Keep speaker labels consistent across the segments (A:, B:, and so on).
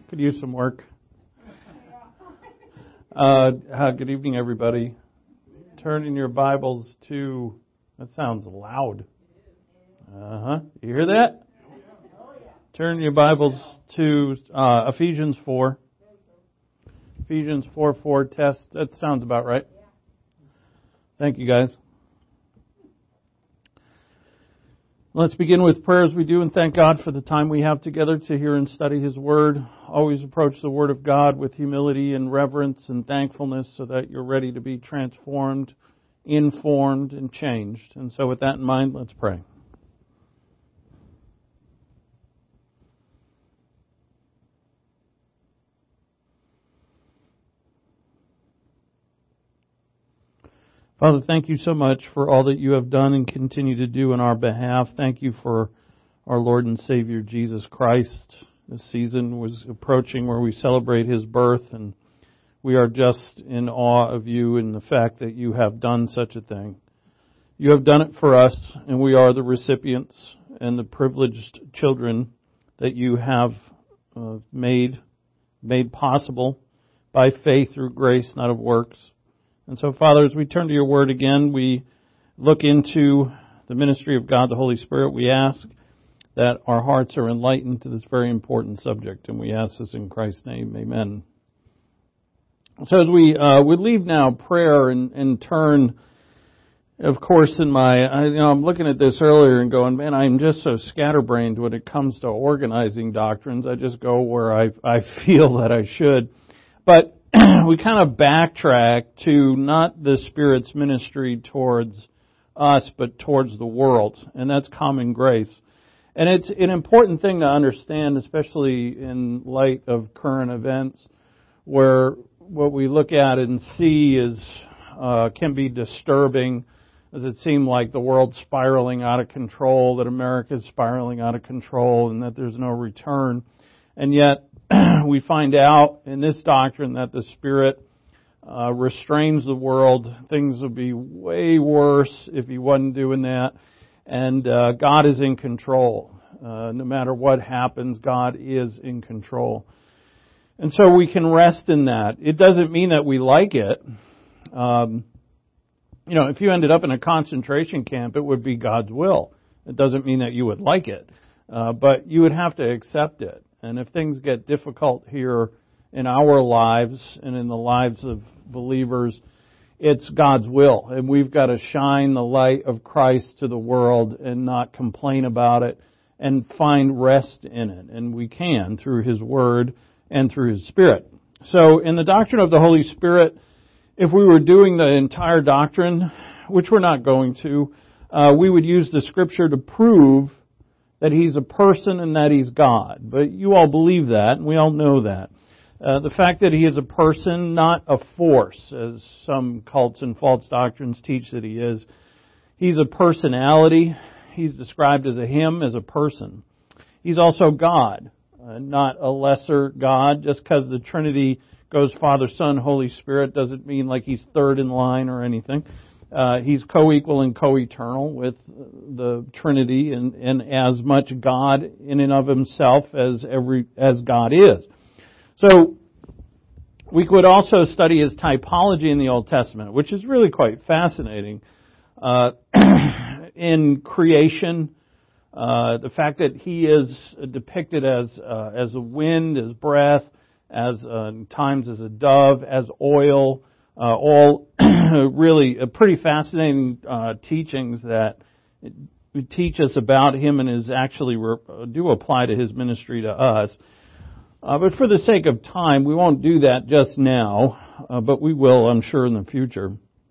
A: Could use some work. Good evening, everybody. Turn in your Bibles to, that sounds loud. You hear that? Turn your Bibles to Ephesians 4. Ephesians 4:4 test. That sounds about right. Thank you, guys. Let's begin with prayer as we do and thank God for the time we have together to hear and study His Word. Always approach the Word of God with humility and reverence and thankfulness so that you're ready to be transformed, informed, and changed. And so with that in mind, let's pray. Father, thank you so much for all that you have done and continue to do on our behalf. Thank you for our Lord and Savior, Jesus Christ. This season was approaching where we celebrate His birth, and we are just in awe of you and the fact that you have done such a thing. You have done it for us, and we are the recipients and the privileged children that you have made possible by faith through grace, not of works. And so, Father, as we turn to your word again, we look into the ministry of God, the Holy Spirit. We ask that our hearts are enlightened to this very important subject, and we ask this in Christ's name. Amen. So as we leave now prayer and turn, of course, I'm looking at this earlier and going, man, I'm just so scatterbrained when it comes to organizing doctrines. I just go where I feel that I should. But we kind of backtrack to not the Spirit's ministry towards us, but towards the world, and that's common grace. And it's an important thing to understand, especially in light of current events, where what we look at and see can be disturbing, as it seems like the world's spiraling out of control, that America's spiraling out of control, and that there's no return. And yet, we find out in this doctrine that the Spirit restrains the world. Things would be way worse if He wasn't doing that. And God is in control. No matter what happens, God is in control. And so we can rest in that. It doesn't mean that we like it. If you ended up in a concentration camp, it would be God's will. It doesn't mean that you would like it. But you would have to accept it. And if things get difficult here in our lives and in the lives of believers, it's God's will. And we've got to shine the light of Christ to the world and not complain about it and find rest in it. And we can through His Word and through His Spirit. So in the doctrine of the Holy Spirit, if we were doing the entire doctrine, which we're not going to, we would use the Scripture to prove that He's a person and that He's God. But you all believe that, and we all know that. The fact that He is a person, not a force, as some cults and false doctrines teach that He is. He's a personality. He's described as a Him, as a person. He's also God, not a lesser God. Just because the Trinity goes Father, Son, Holy Spirit doesn't mean like He's third in line or anything. He's co-equal and co-eternal with the Trinity and as much God in and of Himself as God is. So we could also study His typology in the Old Testament, which is really quite fascinating. In creation, the fact that He is depicted as a wind, as breath, as times as a dove, as oil, all really pretty fascinating teachings that teach us about Him and is actually do apply to His ministry to us. But for the sake of time, we won't do that just now, but we will, I'm sure, in the future.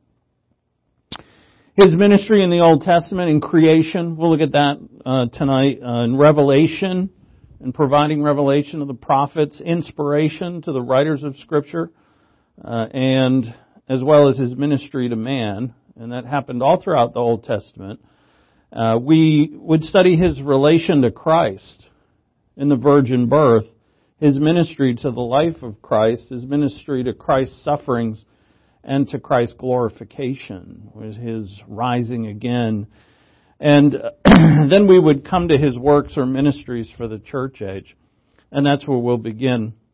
A: His ministry in the Old Testament, in creation, we'll look at that tonight, in Revelation, and providing revelation of the prophets, inspiration to the writers of Scripture, and as well as His ministry to man, and that happened all throughout the Old Testament. We would study His relation to Christ in the virgin birth, His ministry to the life of Christ, His ministry to Christ's sufferings, and to Christ's glorification, His rising again. And then we would come to His works or ministries for the church age. And that's where we'll begin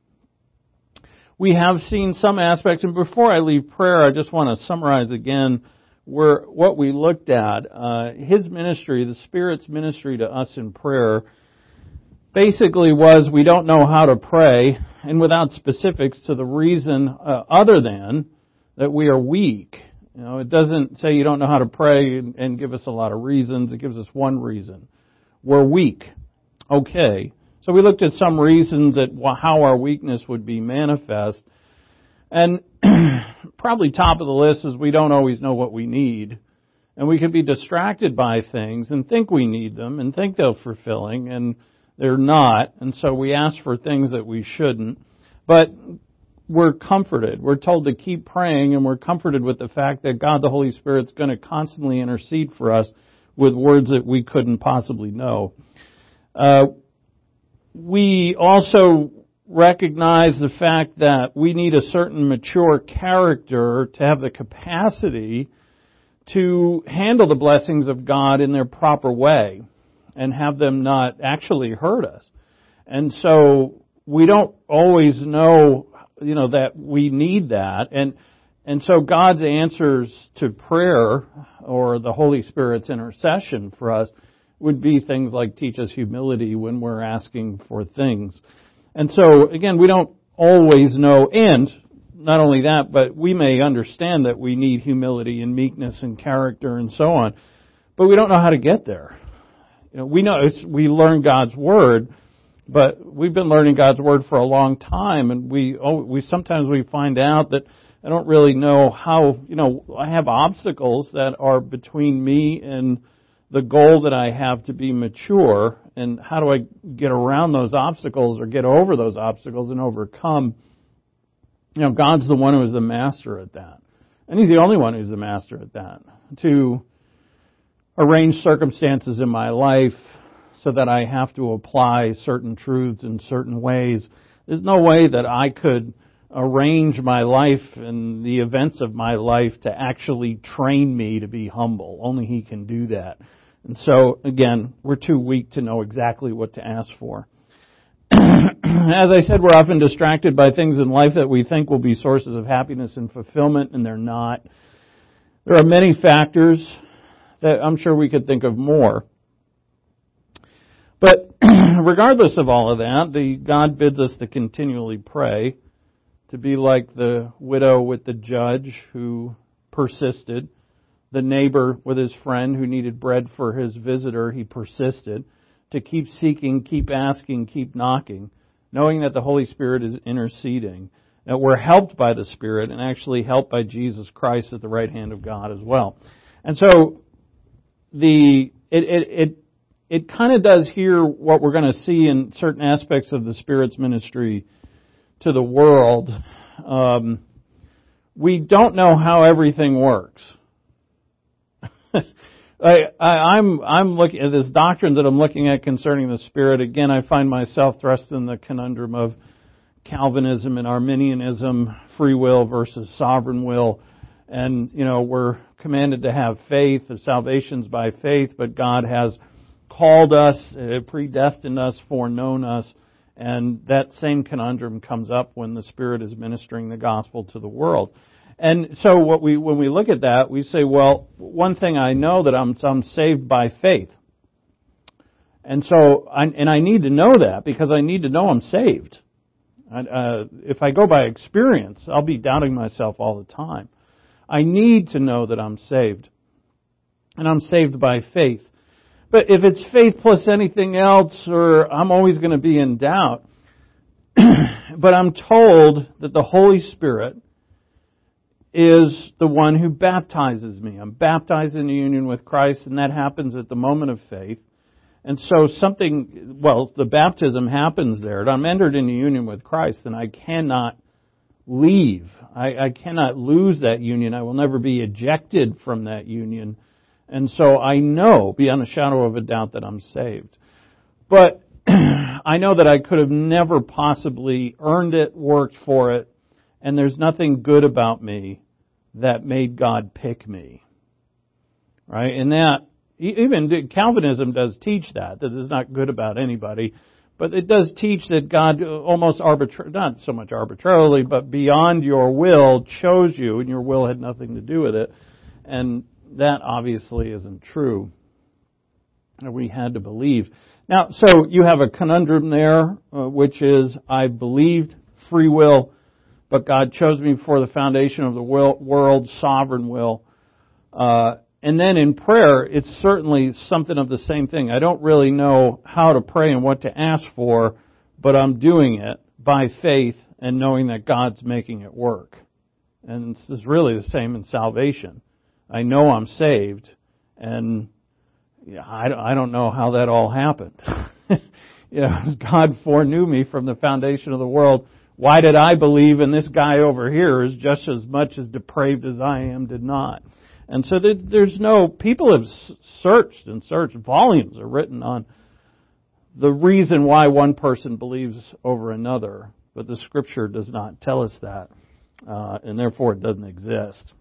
A: We have seen some aspects, and before I leave prayer, I just want to summarize again what we looked at. His ministry, the Spirit's ministry to us in prayer, basically was we don't know how to pray, and without specifics to the reason other than that we are weak. You know, it doesn't say you don't know how to pray and give us a lot of reasons. It gives us one reason. We're weak. Okay. So we looked at some reasons at how our weakness would be manifest. And probably top of the list is we don't always know what we need. And we can be distracted by things and think we need them and think they're fulfilling, and they're not. And so we ask for things that we shouldn't. But we're comforted. We're told to keep praying, and we're comforted with the fact that God the Holy Spirit's going to constantly intercede for us with words that we couldn't possibly know. We also recognize the fact that we need a certain mature character to have the capacity to handle the blessings of God in their proper way and have them not actually hurt us. And so we don't always know, that we need that. And so God's answers to prayer or the Holy Spirit's intercession for us would be things like teach us humility when we're asking for things. And so, again, we don't always know, and not only that, but we may understand that we need humility and meekness and character and so on, but we don't know how to get there. We know we learn God's Word, but we've been learning God's Word for a long time, and we sometimes find out that I don't really know how, I have obstacles that are between me and the goal that I have to be mature, and how do I get around those obstacles or get over those obstacles and overcome? God's the one who is the master at that. And He's the only one who's the master at that. To arrange circumstances in my life so that I have to apply certain truths in certain ways. There's no way that I could arrange my life and the events of my life to actually train me to be humble. Only He can do that. And so, again, we're too weak to know exactly what to ask for. As I said, we're often distracted by things in life that we think will be sources of happiness and fulfillment, and they're not. There are many factors that I'm sure we could think of more. But regardless of all of that, God bids us to continually pray, to be like the widow with the judge who persisted, the neighbor with his friend who needed bread for his visitor, he persisted, to keep seeking, keep asking, keep knocking, knowing that the Holy Spirit is interceding, that we're helped by the Spirit and actually helped by Jesus Christ at the right hand of God as well. And so it kind of does here what we're going to see in certain aspects of the Spirit's ministry to the world. We don't know how everything works. I'm looking at this doctrine that I'm looking at concerning the Spirit. Again, I find myself thrust in the conundrum of Calvinism and Arminianism, free will versus sovereign will. And, we're commanded to have faith. The salvation's by faith, but God has called us, predestined us, foreknown us. And that same conundrum comes up when the Spirit is ministering the gospel to the world. And so when we look at that, we say, well, one thing I know that I'm saved by faith. And so, I need to know that because I need to know I'm saved. If I go by experience, I'll be doubting myself all the time. I need to know that I'm saved. And I'm saved by faith. But if it's faith plus anything else, or I'm always going to be in doubt. But I'm told that the Holy Spirit is the one who baptizes me. I'm baptized in union with Christ, and that happens at the moment of faith. And so the baptism happens there. I'm entered into union with Christ, and I cannot leave. I cannot lose that union. I will never be ejected from that union. And so I know, beyond a shadow of a doubt, that I'm saved. But I know that I could have never possibly earned it, worked for it, and there's nothing good about me that made God pick me. Right? And that, even Calvinism does teach that it's not good about anybody. But it does teach that God almost not so much arbitrarily, but beyond your will chose you, and your will had nothing to do with it. And that obviously isn't true. We had to believe. Now, so you have a conundrum there, which is, I believed free will, but God chose me before the foundation of the world, sovereign will. And then in prayer, it's certainly something of the same thing. I don't really know how to pray and what to ask for, but I'm doing it by faith and knowing that God's making it work. And this is really the same in salvation. I know I'm saved, and I don't know how that all happened. God foreknew me from the foundation of the world. Why did I believe? And this guy over here is just as much as depraved as I am, did not. And so people have searched and searched. Volumes are written on the reason why one person believes over another. But the Scripture does not tell us that. And therefore it doesn't exist.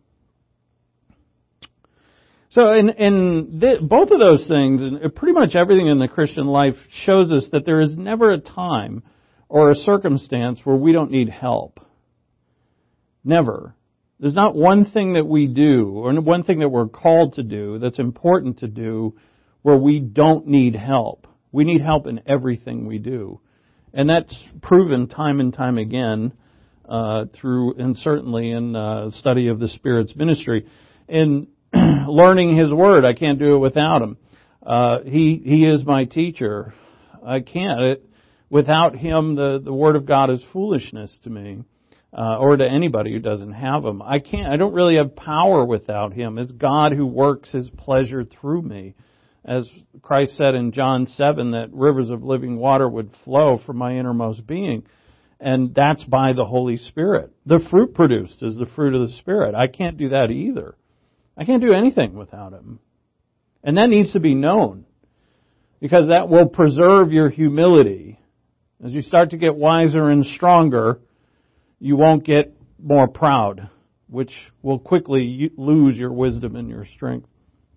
A: So in both of those things, and pretty much everything in the Christian life shows us that there is never a time or a circumstance where we don't need help. Never. There's not one thing that we do, or one thing that we're called to do, that's important to do, where we don't need help. We need help in everything we do. And that's proven time and time again, and certainly in study of the Spirit's ministry. In learning His Word, I can't do it without Him. He is my teacher. I can't. Without Him, the Word of God is foolishness to me. Or to anybody who doesn't have Him. I don't really have power without Him. It's God who works His pleasure through me. As Christ said in John 7, that rivers of living water would flow from my innermost being. And that's by the Holy Spirit. The fruit produced is the fruit of the Spirit. I can't do that either. I can't do anything without Him. And that needs to be known. Because that will preserve your humility. As you start to get wiser and stronger, you won't get more proud, which will quickly lose your wisdom and your strength.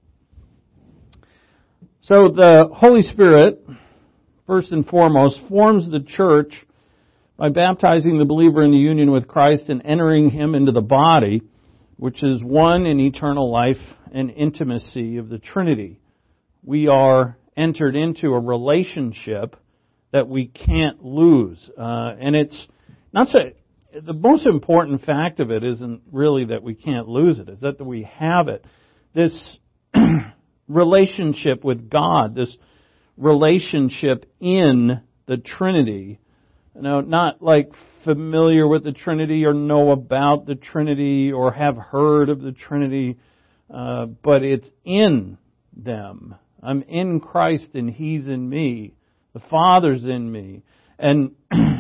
A: So the Holy Spirit, first and foremost, forms the church by baptizing the believer in the union with Christ and entering him into the body, which is one in eternal life and intimacy of the Trinity. We are entered into a relationship that we can't lose. And it's not so... The most important fact of it isn't really that we can't lose it, it's that we have it. This relationship with God, this relationship in the Trinity. Not like familiar with the Trinity or know about the Trinity or have heard of the Trinity, but it's in them. I'm in Christ and He's in me. The Father's in me. And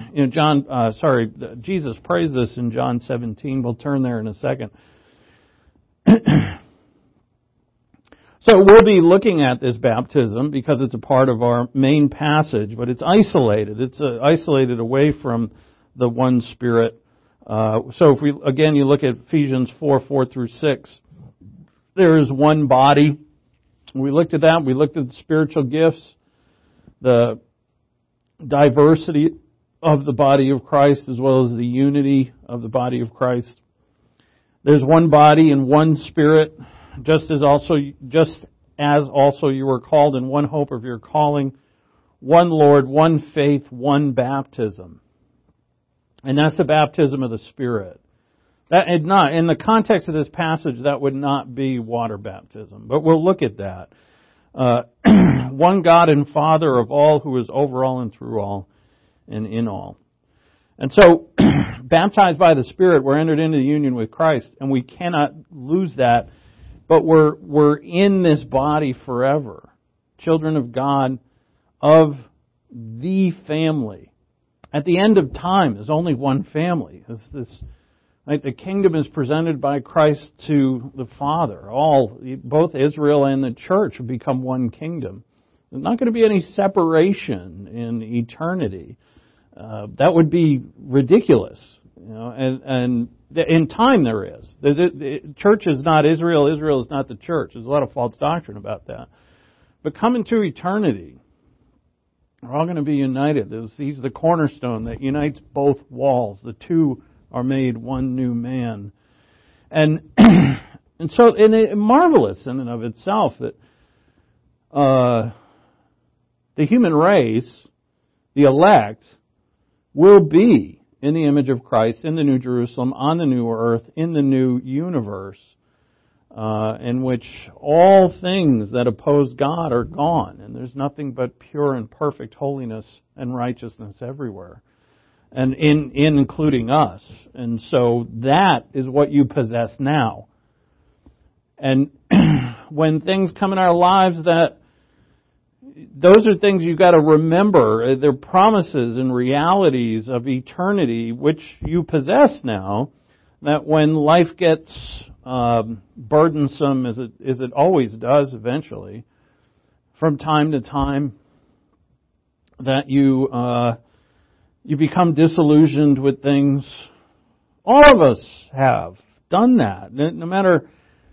A: Jesus prays this in John 17. We'll turn there in a second. So we'll be looking at this baptism because it's a part of our main passage, but it's isolated. It's isolated away from the one Spirit. So if you look at Ephesians 4:4-6, there is one body. We looked at that. We looked at the spiritual gifts, the diversity of the body of Christ as well as the unity of the body of Christ. There's one body and one Spirit, just as also you were called in one hope of your calling, one Lord, one faith, one baptism. And that's the baptism of the Spirit. In the context of this passage, that would not be water baptism, but we'll look at that. One God and Father of all, who is over all and through all and in all. And so, baptized by the Spirit, we're entered into the union with Christ, and we cannot lose that, but we're in this body forever. Children of God, of the family. At the end of time, there's only one family. The kingdom is presented by Christ to the Father. Both Israel and the church have become one kingdom. There's not going to be any separation in eternity. That would be ridiculous. And in time there is. The church is not Israel. Israel is not the church. There's a lot of false doctrine about that. But come into eternity, We're all going to be united. He's the cornerstone that unites both walls. The two are made one new man. And so it's marvelous in and of itself that the human race, the elect, will be in the image of Christ, in the New Jerusalem, on the new earth, in the new universe, in which all things that oppose God are gone, and there's nothing but pure and perfect holiness and righteousness everywhere, and in including us. And so that is what you possess now. And when things come in our lives those are things you've got to remember. They're promises and realities of eternity which you possess now, that when life gets burdensome, as it always does eventually, from time to time, that you become disillusioned with things. All of us have done that. No matter,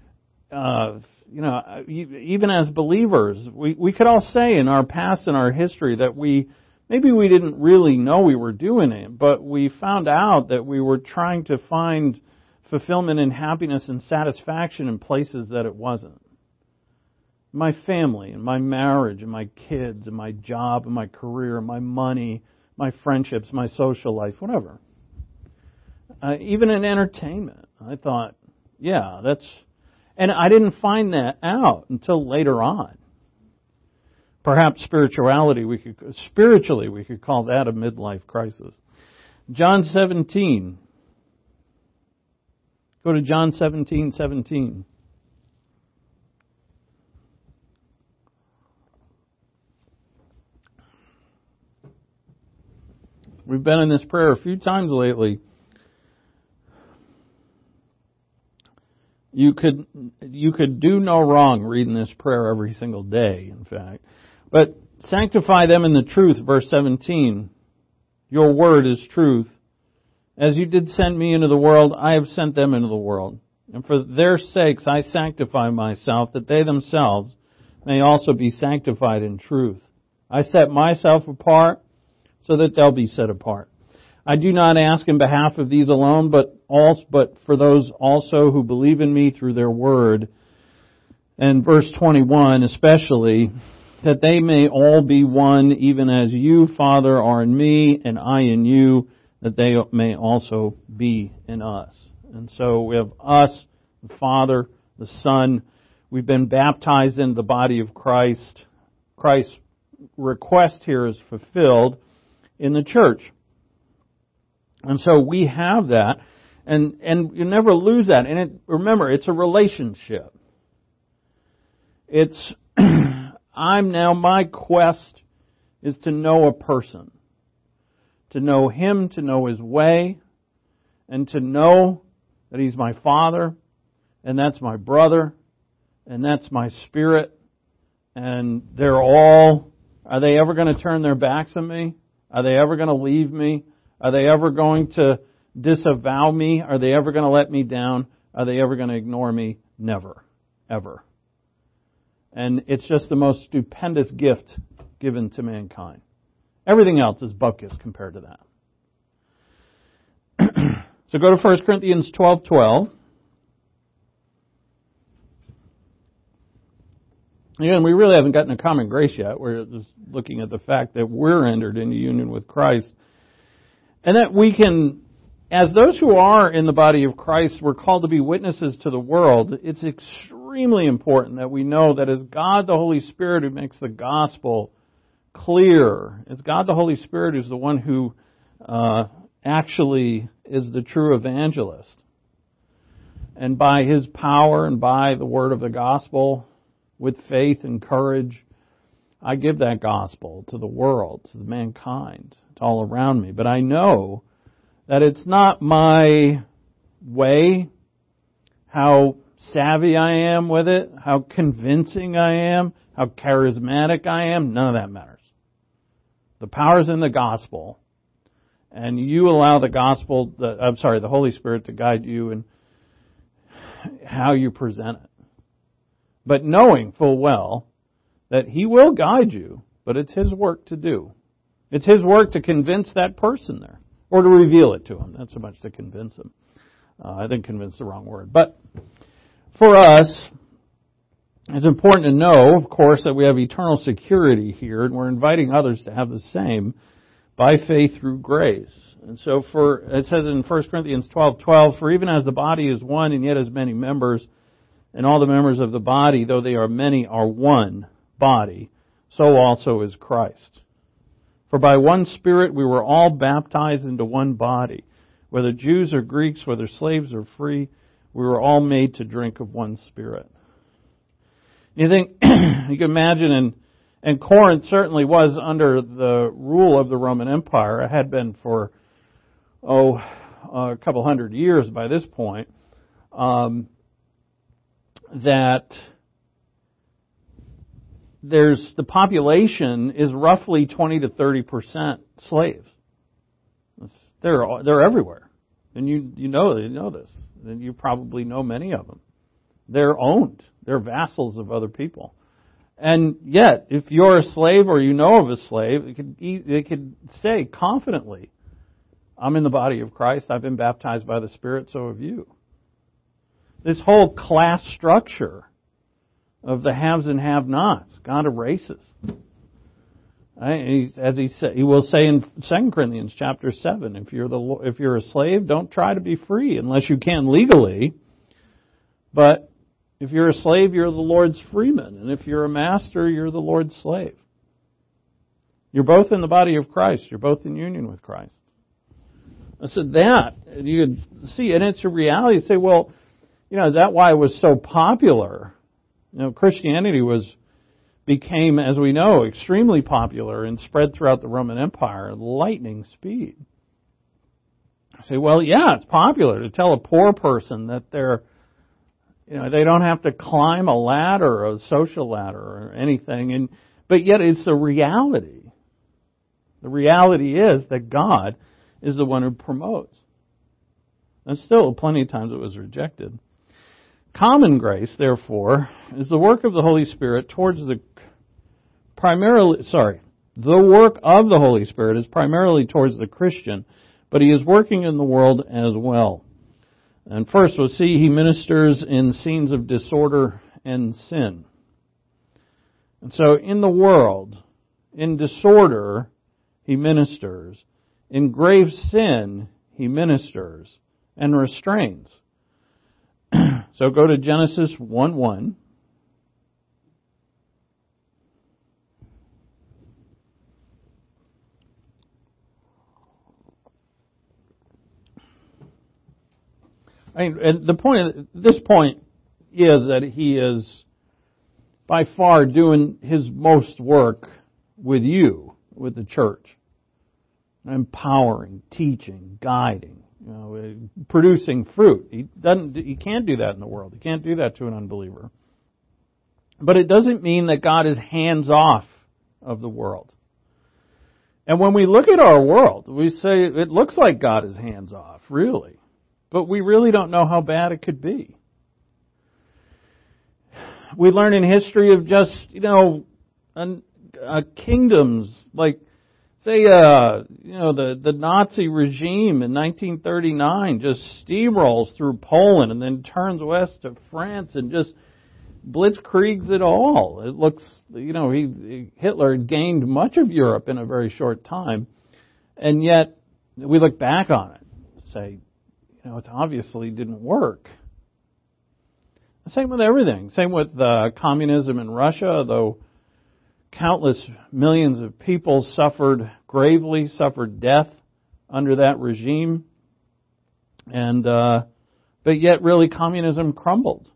A: even as believers, we could all say in our past and our history that maybe we didn't really know we were doing it, but we found out that we were trying to find fulfillment and happiness and satisfaction in places that it wasn't. My family and my marriage and my kids and my job and my career and my money, my friendships, my social life, whatever. Even in entertainment, I thought, and I didn't find that out until later on. Perhaps spiritually we could call that a midlife crisis. John 17. Go to John 17:17. We've been in this prayer a few times lately. You could do no wrong reading this prayer every single day, in fact. But sanctify them in the truth, verse 17. Your word is truth. As you did send me into the world, I have sent them into the world. And for their sakes I sanctify myself, that they themselves may also be sanctified in truth. I set myself apart so that they'll be set apart. I do not ask in behalf of these alone, but for those also who believe in me through their word. And verse 21 especially, that they may all be one, even as you, Father, are in me, and I in you, that they may also be in us. And so we have us, the Father, the Son. We've been baptized into the body of Christ. Christ's request here is fulfilled in the church. And so we have that, and you never lose that. And remember, it's a relationship. It's, my quest is to know a person. To know him, to know his way, and to know that he's my Father, and that's my brother, and that's my spirit, and are they ever going to turn their backs on me? Are they ever going to leave me? Are they ever going to disavow me? Are they ever going to let me down? Are they ever going to ignore me? Never. Ever. And it's just the most stupendous gift given to mankind. Everything else is bupkis compared to that. So go to 1 Corinthians 12:12. Again, we really haven't gotten to common grace yet. We're just looking at the fact that we're entered into union with Christ. And that we can, as those who are in the body of Christ, we're called to be witnesses to the world. It's extremely important that we know that as God the Holy Spirit who makes the gospel clear, it's God the Holy Spirit who's the one who actually is the true evangelist. And by His power and by the word of the gospel, with faith and courage, I give that gospel to the world, to the mankind, to all around me. But I know that it's not my way, how savvy I am with it, how convincing I am, how charismatic I am. None of that matters. The power's in the gospel. And you allow the Holy Spirit to guide you in how you present it. But knowing full well that He will guide you, but it's His work to do. It's His work to convince that person there, or to reveal it to him. Not so much to convince him. I think convince is the wrong word. But for us, it's important to know, of course, that we have eternal security here, and we're inviting others to have the same by faith through grace. And so it says in 1 Corinthians 12:12, "For even as the body is one and yet has many members, and all the members of the body, though they are many, are one body, so also is Christ. For by one Spirit we were all baptized into one body, whether Jews or Greeks, whether slaves or free, we were all made to drink of one Spirit." You think, you can imagine, and Corinth certainly was under the rule of the Roman Empire. It had been for, a couple hundred years by this point, that the population is roughly 20 to 30% slaves. They're everywhere. And you know this. And you probably know many of them. They're owned. They're vassals of other people. And yet, if you're a slave or you know of a slave, they could say confidently, "I'm in the body of Christ. I've been baptized by the Spirit, so have you." This whole class structure of the haves and have-nots, God erases. As he will say in 2 Corinthians chapter 7, if you're a slave, don't try to be free unless you can legally. But if you're a slave, you're the Lord's freeman. And if you're a master, you're the Lord's slave. You're both in the body of Christ. You're both in union with Christ. So that, you could see, and it's a reality. You say, well, is that why it was so popular? Christianity became, as we know, extremely popular and spread throughout the Roman Empire at lightning speed. I say, well, yeah, it's popular to tell a poor person that they don't have to climb a ladder, a social ladder or anything, but yet it's the reality. The reality is that God is the one who promotes. And still, plenty of times it was rejected. Common grace, therefore, is the work of the Holy Spirit the work of the Holy Spirit is primarily towards the Christian, but He is working in the world as well. And first we'll see He ministers in scenes of disorder and sin. And so in the world, in disorder, He ministers. In grave sin, He ministers and restrains. So go to Genesis 1:1. And this point is that He is by far doing His most work with you, with the church. Empowering, teaching, guiding, producing fruit. He can't do that in the world. He can't do that to an unbeliever. But it doesn't mean that God is hands off of the world. And when we look at our world, we say it looks like God is hands off, really. But we really don't know how bad it could be. We learn in history of just, kingdoms like, say, the Nazi regime in 1939 just steamrolls through Poland and then turns west to France and just blitzkriegs it all. It looks, Hitler gained much of Europe in a very short time. And yet, we look back on it and say, it obviously didn't work. Same with everything. Same with communism in Russia, though countless millions of people suffered death under that regime. And but yet really communism crumbled.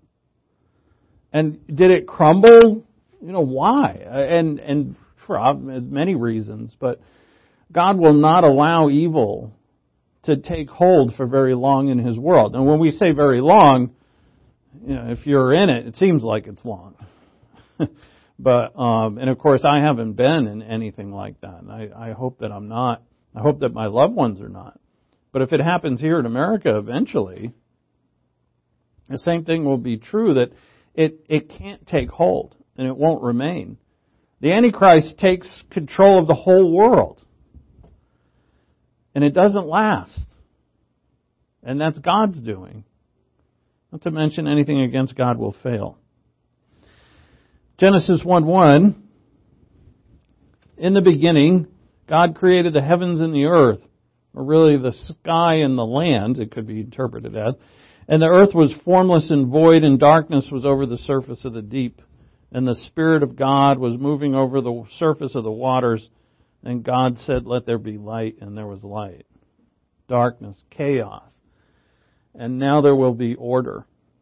A: And did it crumble? Why? And for many reasons, but God will not allow evil to take hold for very long in His world. And when we say very long, if you're in it, it seems like it's long. But, and of course I haven't been in anything like that. And I hope that I'm not. I hope that my loved ones are not. But if it happens here in America eventually, the same thing will be true, that it can't take hold and it won't remain The Antichrist takes control of the whole world. And it doesn't last. And that's God's doing. Not to mention anything against God will fail. Genesis 1:1, in the beginning, God created the heavens and the earth, or really the sky and the land, it could be interpreted as. And the earth was formless and void, and darkness was over the surface of the deep. And the Spirit of God was moving over the surface of the waters. And God said, "Let there be light," and there was light. Darkness, chaos. And now there will be order.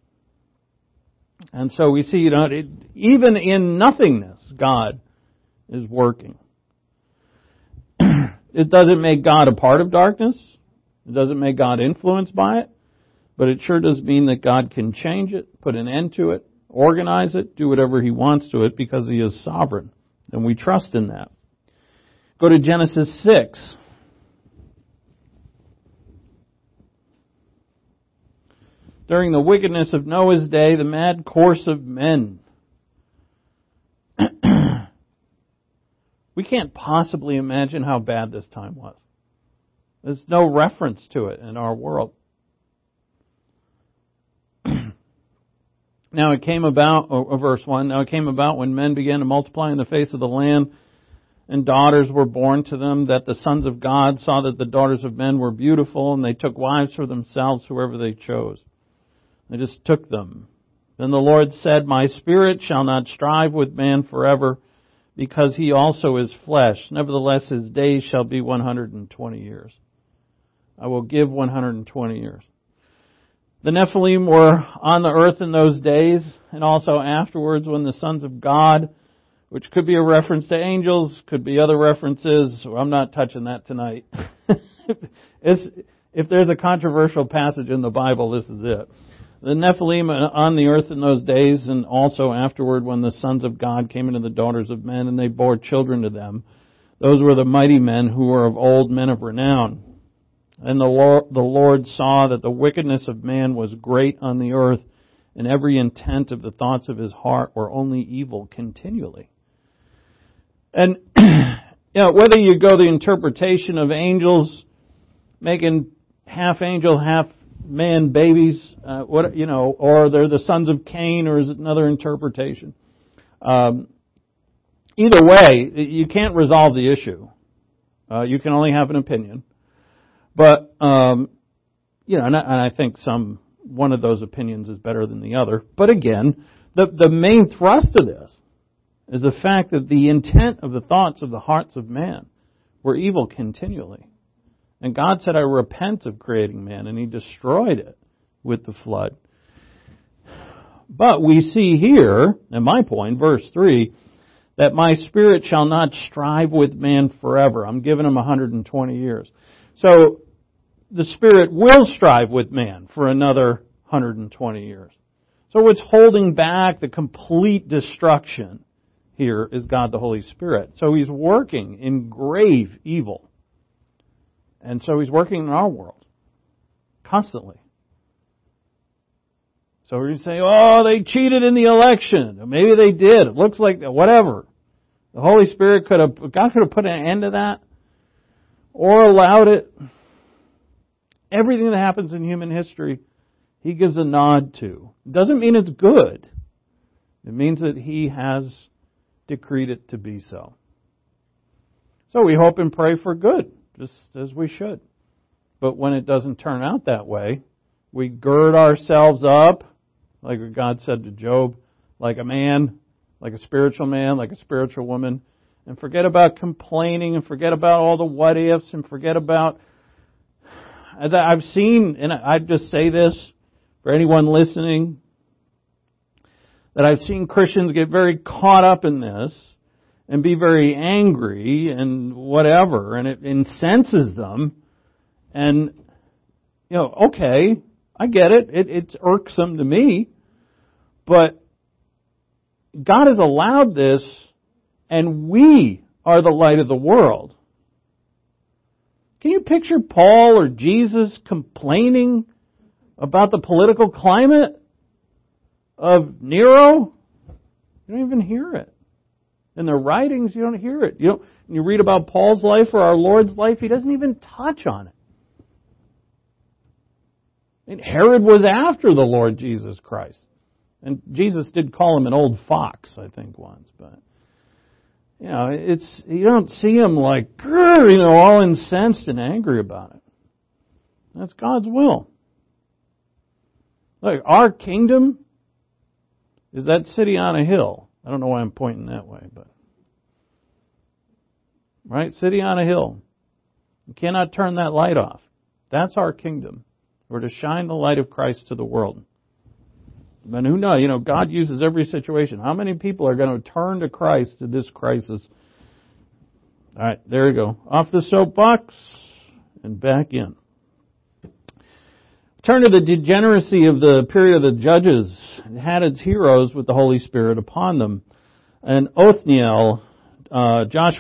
A: And so we see, even in nothingness, God is working. It doesn't make God a part of darkness. It doesn't make God influenced by it. But it sure does mean that God can change it, put an end to it, organize it, do whatever He wants to it because He is sovereign. And we trust in that. Go to Genesis 6. During the wickedness of Noah's day, the mad course of men. We can't possibly imagine how bad this time was. There's no reference to it in our world. Now it came about, verse 1, now it came about when men began to multiply in the face of the land, and daughters were born to them, that the sons of God saw that the daughters of men were beautiful, and they took wives for themselves, whoever they chose. They just took them. Then the Lord said, "My spirit shall not strive with man forever, because he also is flesh. Nevertheless, his days shall be 120 years. I will give 120 years." The Nephilim were on the earth in those days, and also afterwards when the sons of God, which could be a reference to angels, could be other references. I'm not touching that tonight. If there's a controversial passage in the Bible, this is it. The Nephilim on the earth in those days, and also afterward when the sons of God came into the daughters of men, and they bore children to them. Those were the mighty men who were of old, men of renown. And the Lord saw that the wickedness of man was great on the earth, and every intent of the thoughts of his heart were only evil continually. And whether you go the interpretation of angels making half angel, half man babies, or they're the sons of Cain, or is it another interpretation? Either way, you can't resolve the issue. You can only have an opinion. But, and I think one of those opinions is better than the other. But again, the main thrust of this is the fact that the intent of the thoughts of the hearts of man were evil continually. And God said, "I repent of creating man," and He destroyed it with the flood. But we see here, and my point, verse 3, that my spirit shall not strive with man forever. I'm giving him 120 years. So the Spirit will strive with man for another 120 years. So what's holding back the complete destruction here is God the Holy Spirit. So He's working in grave evil. And so He's working in our world constantly. So we say, they cheated in the election. Maybe they did. It looks like whatever. The Holy Spirit God could have put an end to that or allowed it. Everything that happens in human history, He gives a nod to. It doesn't mean it's good. It means that He has decreed it to be so. So we hope and pray for good, just as we should. But when it doesn't turn out that way, we gird ourselves up, like what God said to Job, like a man, like a spiritual man, like a spiritual woman, and forget about complaining and forget about all the what ifs and forget about, as I've seen, and I just say this for anyone listening, that I've seen Christians get very caught up in this and be very angry and whatever, and it incenses them. And, okay, I get it. It's irksome to me. But God has allowed this, and we are the light of the world. Can you picture Paul or Jesus complaining about the political climate of Nero? You don't even hear it. In the writings, you don't hear it. When you read about Paul's life or our Lord's life, he doesn't even touch on it. And Herod was after the Lord Jesus Christ. And Jesus did call him an old fox, I think, once. But, you don't see him like, all incensed and angry about it. That's God's will. Look, our kingdom is that city on a hill. I don't know why I'm pointing that way, but... Right? City on a hill. You cannot turn that light off. That's our kingdom. We're to shine the light of Christ to the world. But who knows? God uses every situation. How many people are going to turn to Christ in this crisis? All right, there you go. Off the soapbox and back in. Turn to the degeneracy of the period of the judges. It had its heroes with the Holy Spirit upon them. And Othniel, Judges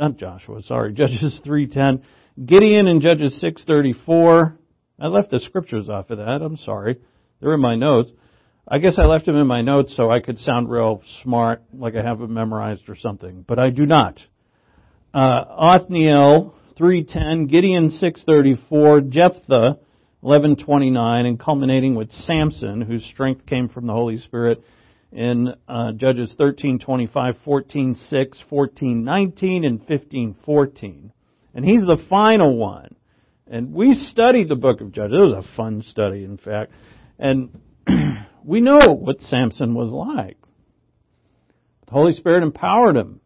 A: 3:10, Gideon in Judges 6:34. I left the scriptures off of that. I'm sorry. They're in my notes. I guess I left them in my notes so I could sound real smart, like I have them memorized or something. But I do not. Othniel 3:10, Gideon 6:34, Jephthah 11:29, and culminating with Samson, whose strength came from the Holy Spirit in Judges 13:25, 14:6, 14:19, and 15:14. And he's the final one. And we studied the book of Judges. It was a fun study, in fact. And we know what Samson was like. The Holy Spirit empowered him.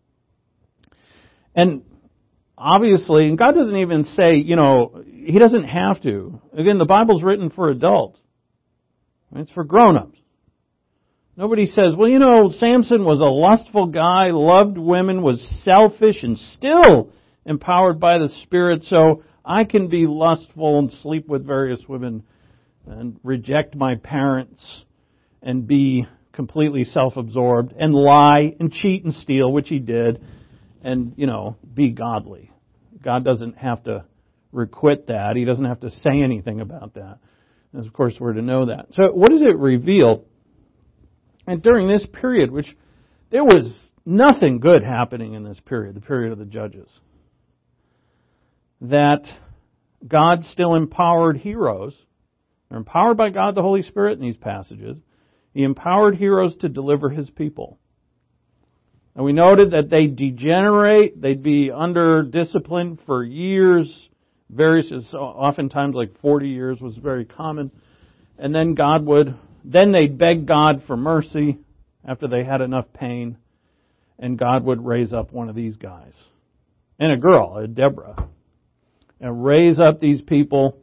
A: And obviously, and God doesn't even say, He doesn't have to. Again, the Bible's written for adults. It's for grown-ups. Nobody says, Samson was a lustful guy, loved women, was selfish, and still empowered by the Spirit, so I can be lustful and sleep with various women and reject my parents and be completely self-absorbed and lie and cheat and steal, which he did, and, be godly. God doesn't have to requite that. He doesn't have to say anything about that. And of course, we're to know that. So what does it reveal? And during this period, which there was nothing good happening in this period, the period of the judges, that God still empowered heroes. They're empowered by God the Holy Spirit in these passages. He empowered heroes to deliver His people. And we noted that they degenerate, they'd be under discipline for years, oftentimes like 40 years was very common. And then they'd beg God for mercy after they had enough pain, and God would raise up one of these guys. And a girl, a Deborah. And raise up these people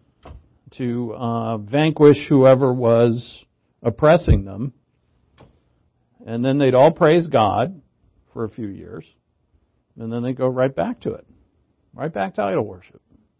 A: to vanquish whoever was oppressing them. And then they'd all praise God for a few years. And then they'd go right back to it. Right back to idol worship.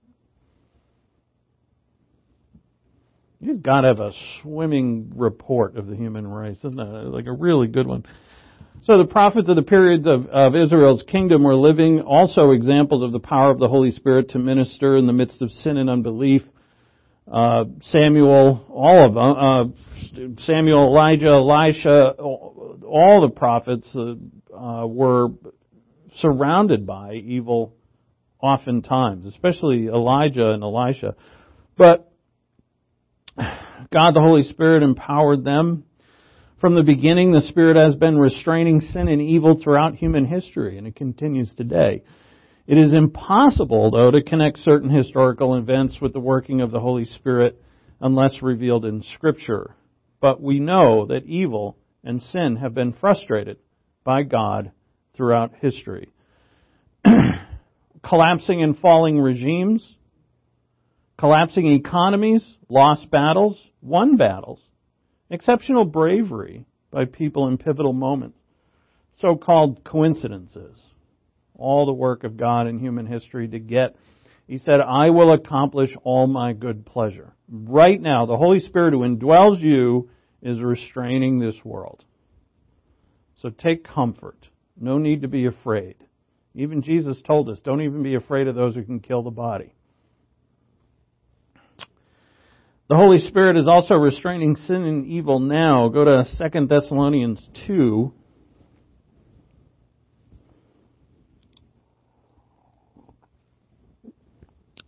A: You've got to have a swimming report of the human race, isn't it? Like a really good one. So the prophets of the periods of Israel's kingdom were living also examples of the power of the Holy Spirit to minister in the midst of sin and unbelief. Samuel, all of them, Samuel, Elijah, Elisha, all the prophets were surrounded by evil oftentimes, especially Elijah and Elisha. But God, the Holy Spirit, empowered them. From the beginning, the Spirit has been restraining sin and evil throughout human history, and it continues today. It is impossible, though, to connect certain historical events with the working of the Holy Spirit unless revealed in Scripture. But we know that evil and sin have been frustrated by God throughout history. Collapsing and falling regimes, collapsing economies, lost battles, won battles, exceptional bravery by people in pivotal moments, so-called coincidences. All the work of God in human history to get, He said, I will accomplish all my good pleasure. Right now, the Holy Spirit who indwells you is restraining this world. So take comfort. No need to be afraid. Even Jesus told us, don't even be afraid of those who can kill the body. The Holy Spirit is also restraining sin and evil now. Go to 2 Thessalonians 2.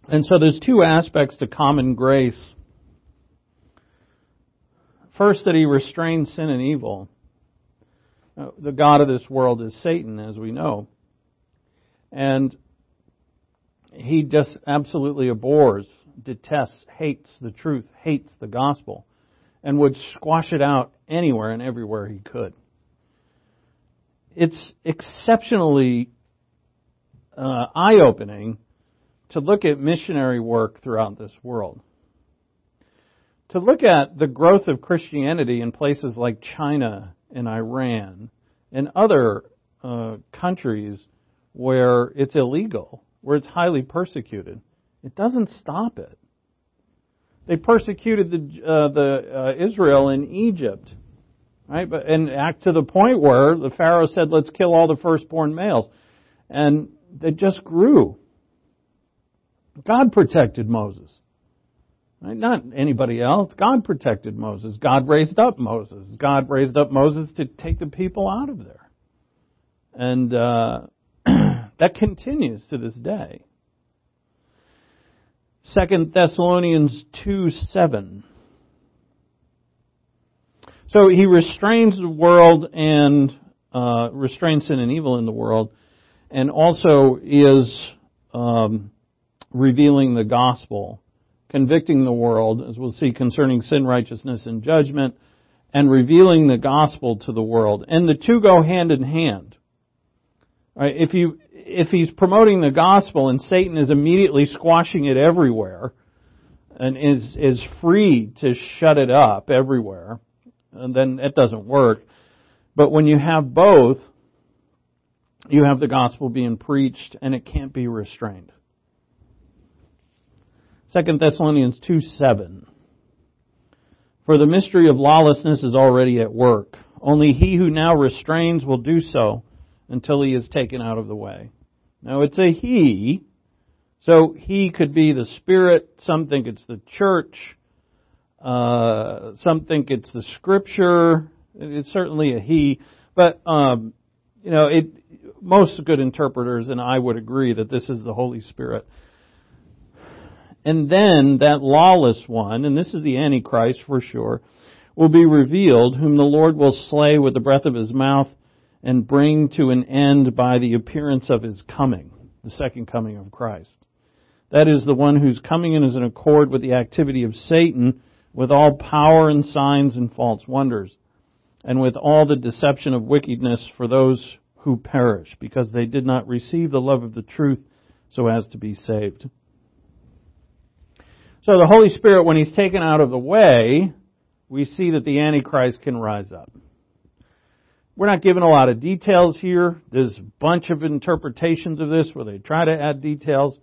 A: And so there's two aspects to common grace. First, that he restrains sin and evil. The god of this world is Satan, as we know. And he just absolutely abhors, detests, hates the truth, hates the gospel, and would squash it out anywhere and everywhere he could. It's exceptionally eye-opening to look at missionary work throughout this world. To look at the growth of Christianity in places like China and Iran and other countries where it's illegal, where it's highly persecuted. It doesn't stop it. They persecuted the Israel in Egypt, right? And to the point where the Pharaoh said, "Let's kill all the firstborn males," and they just grew. God protected Moses, right? Not anybody else. God protected Moses. God raised up Moses. God raised up Moses to take the people out of there, and that continues to this day. 2 Thessalonians 2:7. So he restrains the world and restrains sin and evil in the world, and also is revealing the gospel, convicting the world, as we'll see, concerning sin, righteousness, and judgment, and revealing the gospel to the world. And the two go hand in hand. Right? If he's promoting the gospel and Satan is immediately squashing it everywhere and is free to shut it up everywhere, and then it doesn't work. But when you have both, you have the gospel being preached and it can't be restrained. 2 Thessalonians 2:7. For the mystery of lawlessness is already at work. Only he who now restrains will do so until he is taken out of the way. Now it's a he, so he could be the Spirit, some think it's the church, some think it's the Scripture, it's certainly a he, but most good interpreters and I would agree that this is the Holy Spirit. And then that lawless one, and this is the Antichrist for sure, will be revealed, whom the Lord will slay with the breath of his mouth and bring to an end by the appearance of his coming, the second coming of Christ. That is the one whose coming in is in accord with the activity of Satan, with all power and signs and false wonders, and with all the deception of wickedness for those who perish, because they did not receive the love of the truth so as to be saved. So the Holy Spirit, when He's taken out of the way, we see that the Antichrist can rise up. We're not given a lot of details here. There's a bunch of interpretations of this where they try to add details.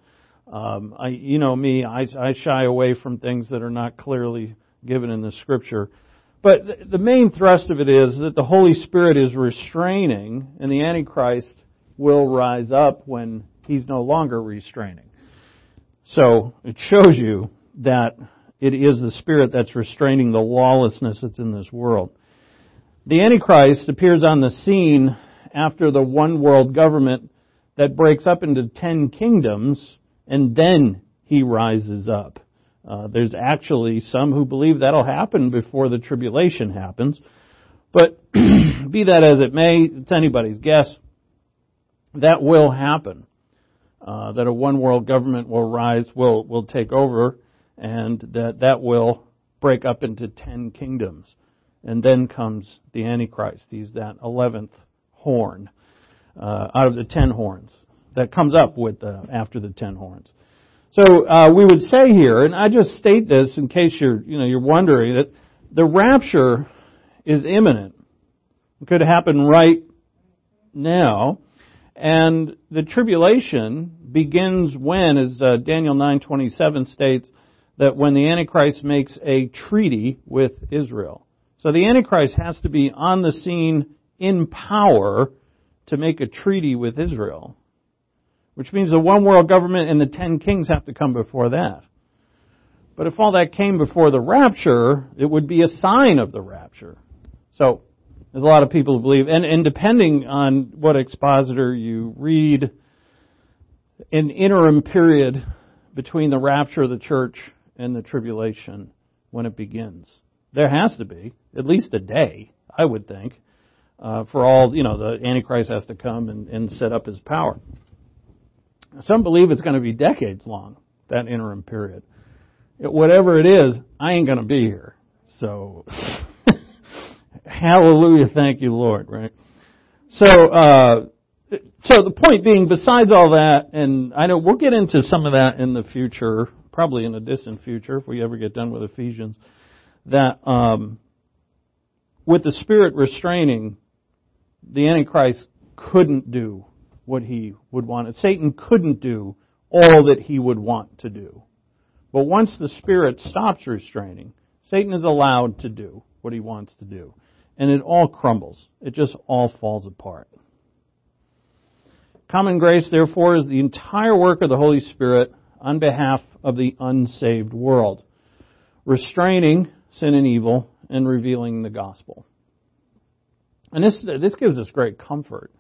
A: I shy away from things that are not clearly given in the Scripture. But the main thrust of it is that the Holy Spirit is restraining, and the Antichrist will rise up when he's no longer restraining. So it shows you that it is the Spirit that's restraining the lawlessness that's in this world. The Antichrist appears on the scene after the one world government that breaks up into 10 kingdoms, and then he rises up. There's actually some who believe that'll happen before the tribulation happens. But be that as it may, it's anybody's guess. That will happen. That a one world government will rise, will take over, and that will break up into 10 kingdoms. And then comes the Antichrist. He's that 11th horn out of the 10 horns that comes up with after the 10 horns. So we would say here, and I just state this in case you're wondering, that the rapture is imminent. It could happen right now, and the tribulation begins when, as Daniel 9:27 states, that when the Antichrist makes a treaty with Israel. So the Antichrist has to be on the scene in power to make a treaty with Israel, which means the one world government and the 10 kings have to come before that. But if all that came before the rapture, it would be a sign of the rapture. So there's a lot of people who believe, and depending on what expositor you read, an interim period between the rapture of the church and the tribulation when it begins. There has to be, at least a day, I would think, for all, the Antichrist has to come and set up his power. Some believe it's going to be decades long, that interim period. Whatever it is, I ain't going to be here. So, hallelujah, thank you, Lord, right? So the point being, besides all that, and I know we'll get into some of that in the future, probably in the distant future, if we ever get done with Ephesians, that with the Spirit restraining, the Antichrist couldn't do what he would want. Satan couldn't do all that he would want to do. But once the Spirit stops restraining, Satan is allowed to do what he wants to do. And it all crumbles. It just all falls apart. Common grace, therefore, is the entire work of the Holy Spirit on behalf of the unsaved world, restraining sin and evil and revealing the gospel. And this gives us great comfort.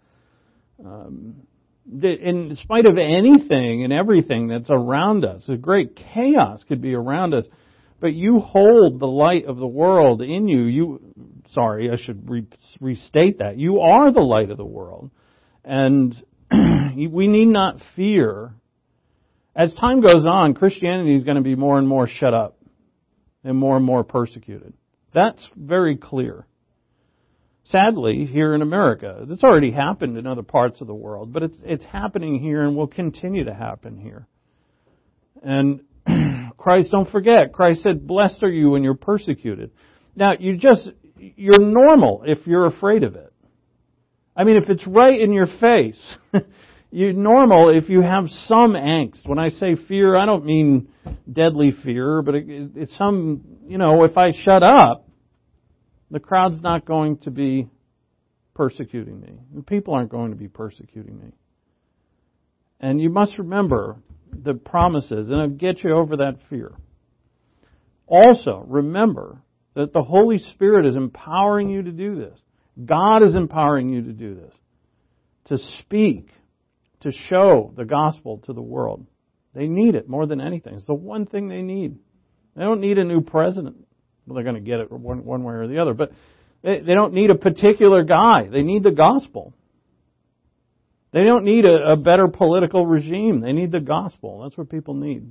A: In spite of anything and everything that's around us, a great chaos could be around us, but you hold the light of the world in you. I should restate that. You are the light of the world. And we need not fear. As time goes on, Christianity is going to be more and more shut up and more persecuted. That's very clear. Sadly, here in America, this already happened in other parts of the world, but it's happening here and will continue to happen here. And Christ, don't forget, Christ said, "Blessed are you when you're persecuted." Now, you're normal if you're afraid of it. I mean, if it's right in your face, you're normal if you have some angst. When I say fear, I don't mean deadly fear, but it's some, if I shut up, the crowd's not going to be persecuting me. The people aren't going to be persecuting me. And you must remember the promises, and it'll get you over that fear. Also, remember that the Holy Spirit is empowering you to do this. God is empowering you to do this. To speak, to show the gospel to the world. They need it more than anything. It's the one thing they need. They don't need a new president. Well, they're going to get it one way or the other. But they don't need a particular guy. They need the gospel. They don't need a better political regime. They need the gospel. That's what people need.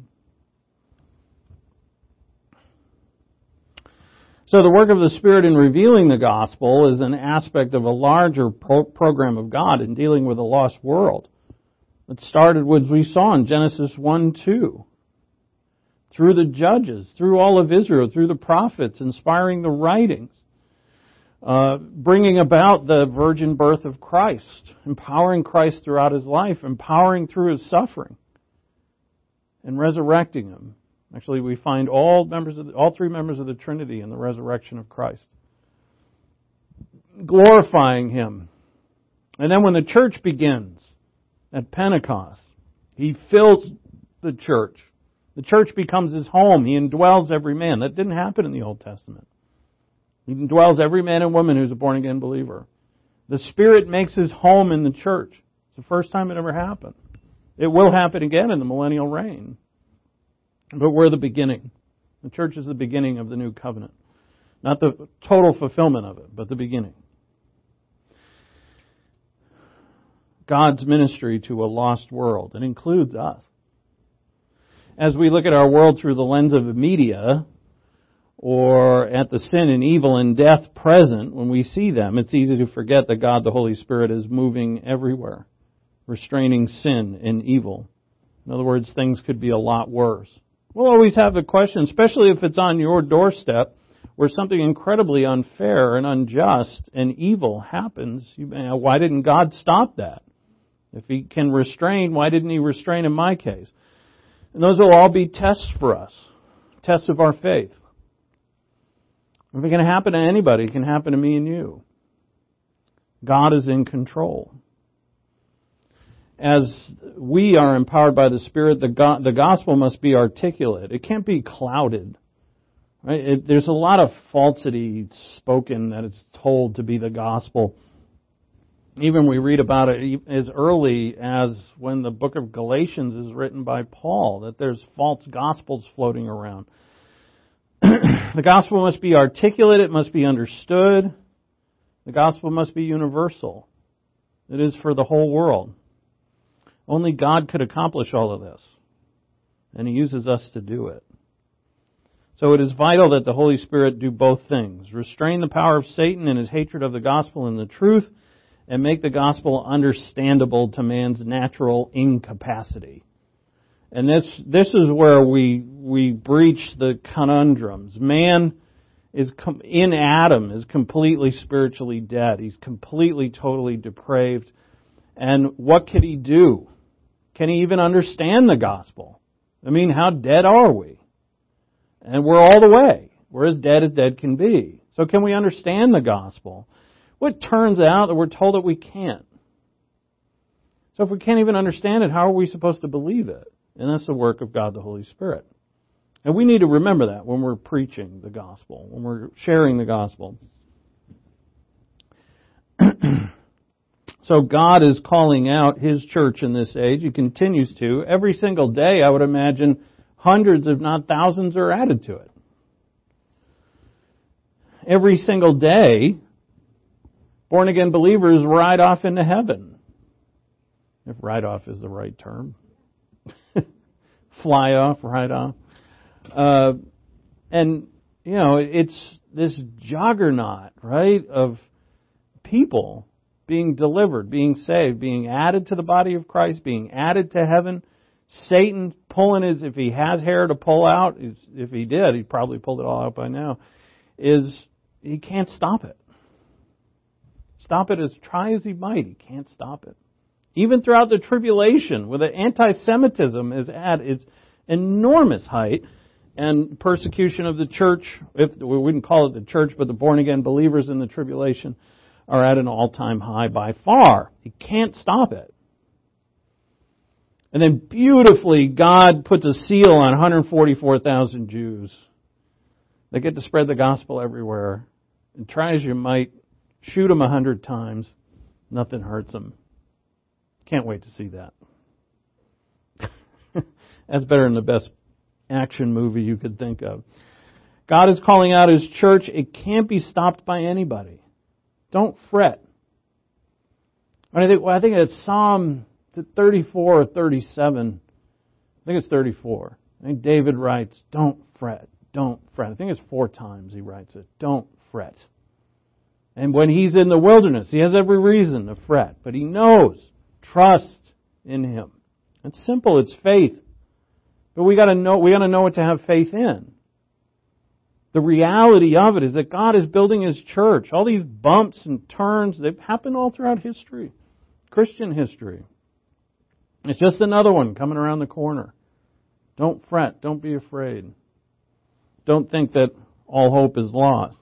A: So the work of the Spirit in revealing the gospel is an aspect of a larger program of God in dealing with a lost world. It started with, we saw in Genesis 1-2. Through the judges, through all of Israel, through the prophets, inspiring the writings, bringing about the virgin birth of Christ, empowering Christ throughout His life, empowering through His suffering, and resurrecting Him. Actually, we find all three members of the Trinity in the resurrection of Christ. Glorifying Him. And then when the church begins at Pentecost, He fills the church. The church becomes His home. He indwells every man. That didn't happen in the Old Testament. He indwells every man and woman who's a born-again believer. The Spirit makes His home in the church. It's the first time it ever happened. It will happen again in the millennial reign. But we're the beginning. The church is the beginning of the new covenant. Not the total fulfillment of it, but the beginning. God's ministry to a lost world. It includes us. As we look at our world through the lens of the media, or at the sin and evil and death present, when we see them, it's easy to forget that God, the Holy Spirit, is moving everywhere, restraining sin and evil. In other words, things could be a lot worse. We'll always have the question, especially if it's on your doorstep, where something incredibly unfair and unjust and evil happens. Why didn't God stop that? If He can restrain, why didn't He restrain in my case? And those will all be tests for us, tests of our faith. If it can happen to anybody, it can happen to me and you. God is in control. As we are empowered by the Spirit, the gospel must be articulate. It can't be clouded. Right? There's a lot of falsity spoken that it's told to be the gospel. Even we read about it as early as when the book of Galatians is written by Paul, that there's false gospels floating around. The gospel must be articulate, it must be understood. The gospel must be universal. It is for the whole world. Only God could accomplish all of this, and He uses us to do it. So it is vital that the Holy Spirit do both things: restrain the power of Satan and his hatred of the gospel and the truth, and make the gospel understandable to man's natural incapacity. And this is where we breach the conundrums. Man in Adam is completely spiritually dead. He's completely, totally depraved. And what can he do? Can he even understand the gospel? I mean, how dead are we? And we're all the way. We're as dead can be. So can we understand the gospel? Well, it turns out that we're told that we can't. So if we can't even understand it, how are we supposed to believe it? And that's the work of God the Holy Spirit. And we need to remember that when we're preaching the gospel, when we're sharing the gospel. So God is calling out His church in this age. He continues to. Every single day, I would imagine, hundreds, if not thousands, are added to it. Every single day, born-again believers ride off into heaven. If ride off is the right term. Fly off, ride off. And, you know, it's this juggernaut, right, of people being delivered, being saved, being added to the body of Christ, being added to heaven. Satan pulling his, if he has hair to pull out, if he did, he probably pulled it all out by now, he can't stop it. Stop it try as he might, he can't stop it. Even throughout the tribulation, where the anti-Semitism is at its enormous height, and persecution of the church, if we wouldn't call it the church, but the born-again believers in the tribulation are at an all-time high by far. He can't stop it. And then beautifully, God puts a seal on 144,000 Jews. They get to spread the gospel everywhere. And try as you might, shoot them 100 times, nothing hurts them. Can't wait to see that. That's better than the best action movie you could think of. God is calling out His church. It can't be stopped by anybody. Don't fret. I think it's Psalm 34 or 37. I think it's 34. I think David writes, don't fret, don't fret. I think it's 4 times he writes it. Don't fret. And when he's in the wilderness, he has every reason to fret. But he knows, trust in Him. It's simple, it's faith. But we gotta know what to have faith in. The reality of it is that God is building His church. All these bumps and turns, they've happened all throughout history. Christian history. It's just another one coming around the corner. Don't fret. Don't be afraid. Don't think that all hope is lost.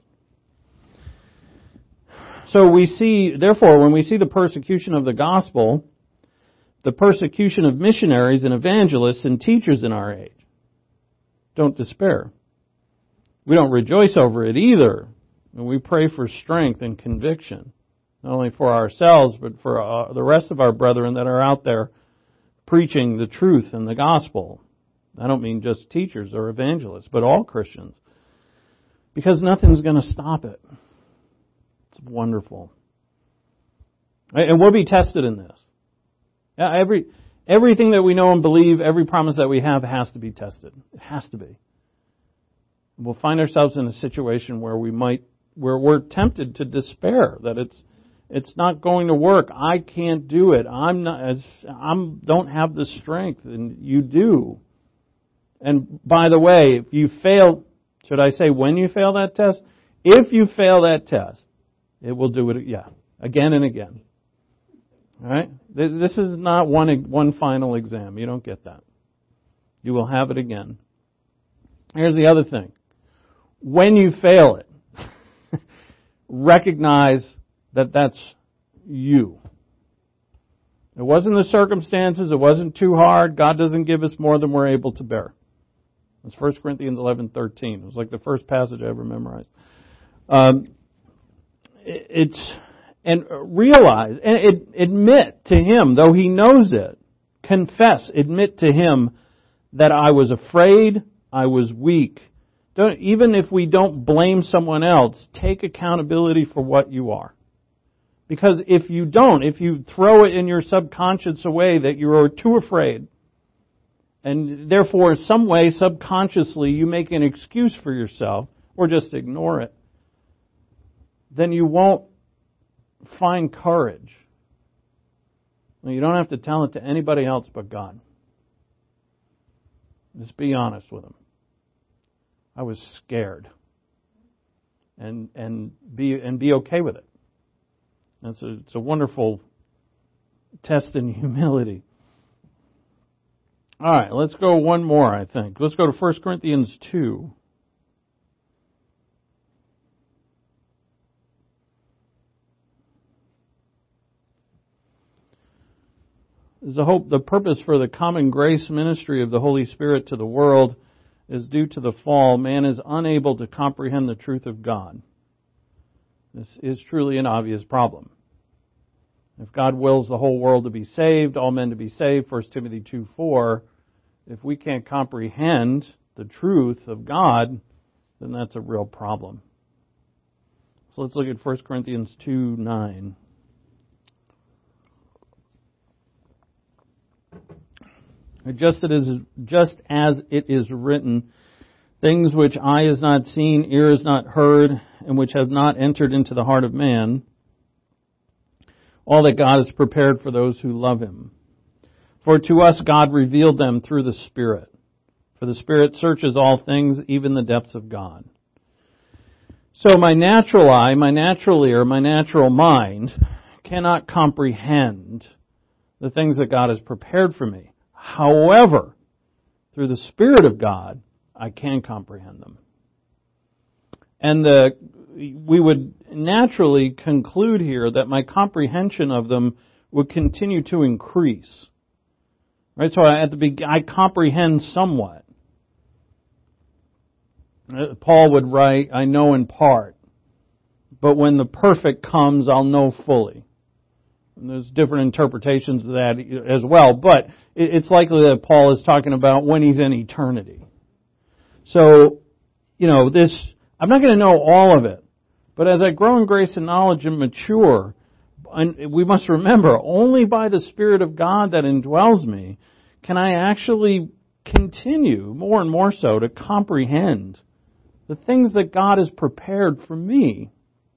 A: So we see, therefore, when we see the persecution of the gospel, the persecution of missionaries and evangelists and teachers in our age, don't despair. We don't rejoice over it either. And we pray for strength and conviction, not only for ourselves, but for the rest of our brethren that are out there preaching the truth and the gospel. I don't mean just teachers or evangelists, but all Christians. Because nothing's going to stop it. It's wonderful. And we'll be tested in this. Everything that we know and believe, every promise that we have has to be tested. It has to be. We'll find ourselves in a situation where we're tempted to despair, that it's not going to work. I can't do it. Don't have the strength, and you do. And by the way, if you fail, should I say when you fail that test? If you fail that test, it will do it, again and again. All right? This is not one final exam. You don't get that. You will have it again. Here's the other thing. When you fail it, recognize that that's you. It wasn't the circumstances. It wasn't too hard. God doesn't give us more than we're able to bear. That's 1 Corinthians 11:13. It was like the first passage I ever memorized. and realize and admit to Him, though He knows it, confess, admit to Him that I was afraid, I was weak. Even if we don't blame someone else, take accountability for what you are. Because if you don't, if you throw it in your subconscious away that you are too afraid, and therefore in some way subconsciously you make an excuse for yourself, or just ignore it, then you won't find courage. Well, you don't have to tell it to anybody else but God. Just be honest with Him. I was scared. And be okay with it. It's a wonderful test in humility. All right, let's go one more, I think. Let's go to 1 Corinthians 2. The purpose for the common grace ministry of the Holy Spirit to the world is due to the fall. Man is unable to comprehend the truth of God. This is truly an obvious problem. If God wills the whole world to be saved, all men to be saved, 1 Timothy 2:4, if we can't comprehend the truth of God, then that's a real problem. So let's look at 1 Corinthians 2:9. Just as it is written, things which eye has not seen, ear has not heard, and which have not entered into the heart of man, all that God has prepared for those who love Him. For to us God revealed them through the Spirit. For the Spirit searches all things, even the depths of God. So my natural eye, my natural ear, my natural mind cannot comprehend the things that God has prepared for me. However, through the Spirit of God, I can comprehend them. And we would naturally conclude here that my comprehension of them would continue to increase. Right? So I comprehend somewhat. Paul would write, I know in part, but when the perfect comes, I'll know fully. And there's different interpretations of that as well, but it's likely that Paul is talking about when he's in eternity. So, I'm not going to know all of it, but as I grow in grace and knowledge and mature, and we must remember, only by the Spirit of God that indwells me can I actually continue, more and more so, to comprehend the things that God has prepared for me.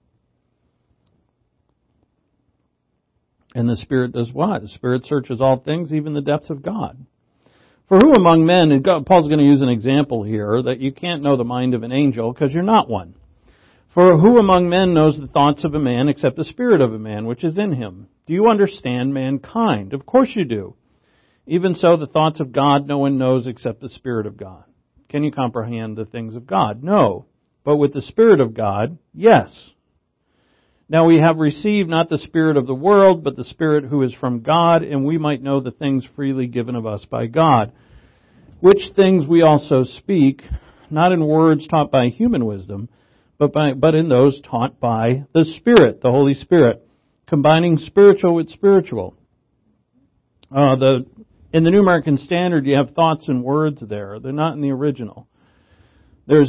A: And the Spirit does what? The Spirit searches all things, even the depths of God. For who among men, and Paul's going to use an example here, that you can't know the mind of an angel because you're not one. For who among men knows the thoughts of a man except the spirit of a man which is in him? Do you understand mankind? Of course you do. Even so, the thoughts of God no one knows except the Spirit of God. Can you comprehend the things of God? No. But with the Spirit of God, yes. Now we have received not the spirit of the world, but the Spirit who is from God, and we might know the things freely given of us by God. Which things we also speak, not in words taught by human wisdom, but in those taught by the Spirit, the Holy Spirit, combining spiritual with spiritual. In the New American Standard, you have thoughts and words there. They're not in the original. There's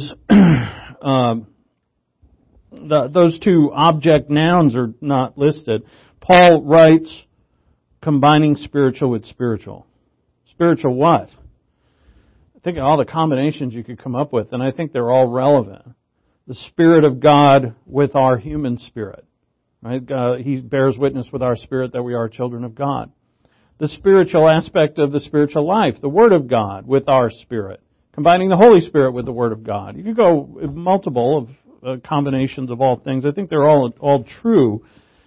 A: those two object nouns are not listed. Paul writes, combining spiritual with spiritual. Spiritual what? Think of all the combinations you could come up with, and I think they're all relevant. The Spirit of God with our human spirit. Right? He bears witness with our spirit that we are children of God. The spiritual aspect of the spiritual life, the Word of God with our spirit. Combining the Holy Spirit with the Word of God. You could go multiple of combinations of all things. I think they're all true.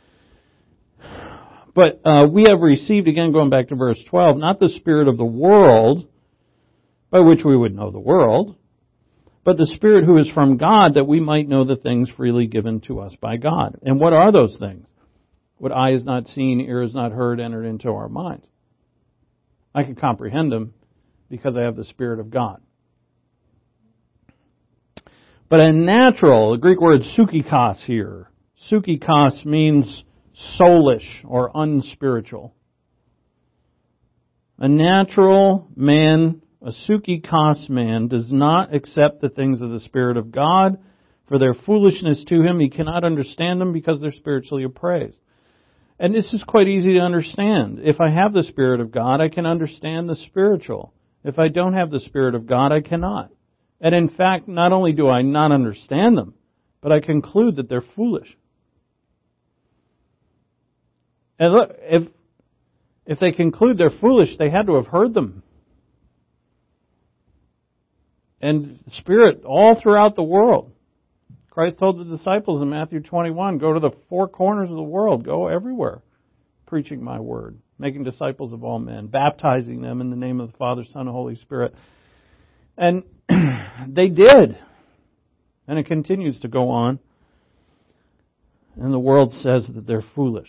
A: But we have received, again going back to verse 12, not the spirit of the world, by which we would know the world, but the Spirit who is from God, that we might know the things freely given to us by God. And what are those things? What eye has not seen, ear has not heard, entered into our minds. I can comprehend them because I have the Spirit of God. But a natural, the Greek word sukikos here. Sukikos means soulish or unspiritual. A natural man, a sukkikos man, does not accept the things of the Spirit of God, for their foolishness to him. He cannot understand them because they're spiritually appraised. And this is quite easy to understand. If I have the Spirit of God, I can understand the spiritual. If I don't have the Spirit of God, I cannot. And in fact, not only do I not understand them, but I conclude that they're foolish. And look, if they conclude they're foolish, they had to have heard them. And Spirit all throughout the world. Christ told the disciples in Matthew 21, go to the four corners of the world, go everywhere, preaching my word, making disciples of all men, baptizing them in the name of the Father, Son, and Holy Spirit. And they did. And it continues to go on. And the world says that they're foolish.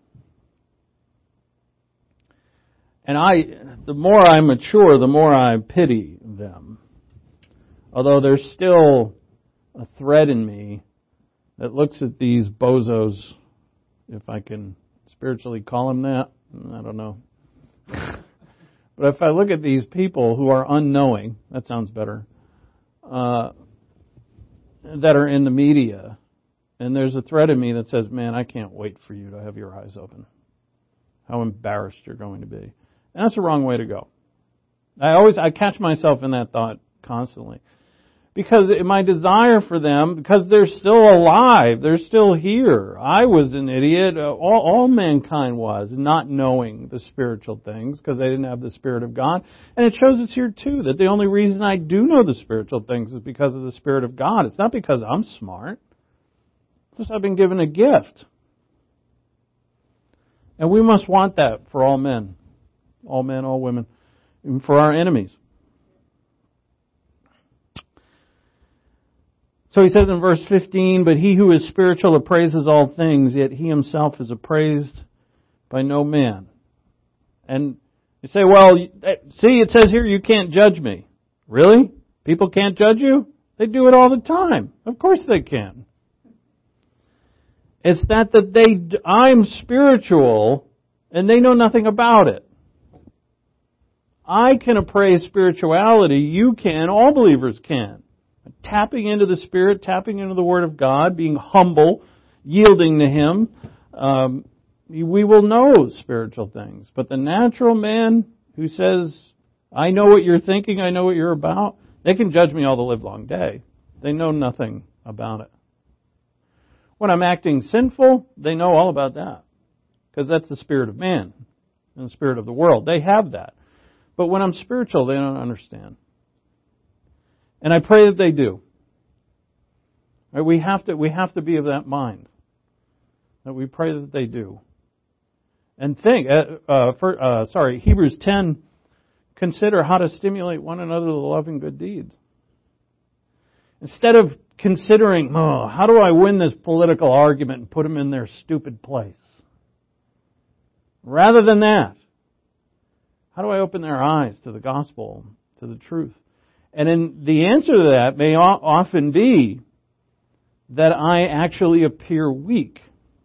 A: And the more I mature, the more I pity them. Although there's still a thread in me that looks at these bozos, if I can spiritually call them that. I don't know. But if I look at these people who are unknowing, that sounds better, that are in the media, and there's a thread in me that says, man, I can't wait for you to have your eyes open. How embarrassed you're going to be. And that's the wrong way to go. I catch myself in that thought constantly. Because my desire for them, because they're still alive, they're still here. I was an idiot, all mankind was, not knowing the spiritual things, because they didn't have the Spirit of God. And it shows us here too, that the only reason I do know the spiritual things is because of the Spirit of God. It's not because I'm smart. It's just I've been given a gift. And we must want that for all men, all women, and for our enemies. So he says in verse 15, but he who is spiritual appraises all things, yet he himself is appraised by no man. And you say, well, see, it says here you can't judge me. Really? People can't judge you? They do it all the time. Of course they can. It's that I'm spiritual and they know nothing about it. I can appraise spirituality. You can. All believers can. Tapping into the Spirit, tapping into the Word of God, being humble, yielding to Him, we will know spiritual things. But the natural man who says, I know what you're thinking, I know what you're about, they can judge me all the livelong day. They know nothing about it. When I'm acting sinful, they know all about that. Because that's the spirit of man and the spirit of the world. They have that. But when I'm spiritual, they don't understand. And I pray that they do. We have to be of that mind. That we pray that they do. And think, Hebrews 10, consider how to stimulate one another to love and good deeds. Instead of considering, how do I win this political argument and put them in their stupid place? Rather than that, how do I open their eyes to the gospel, to the truth? And then the answer to that may often be that I actually appear weak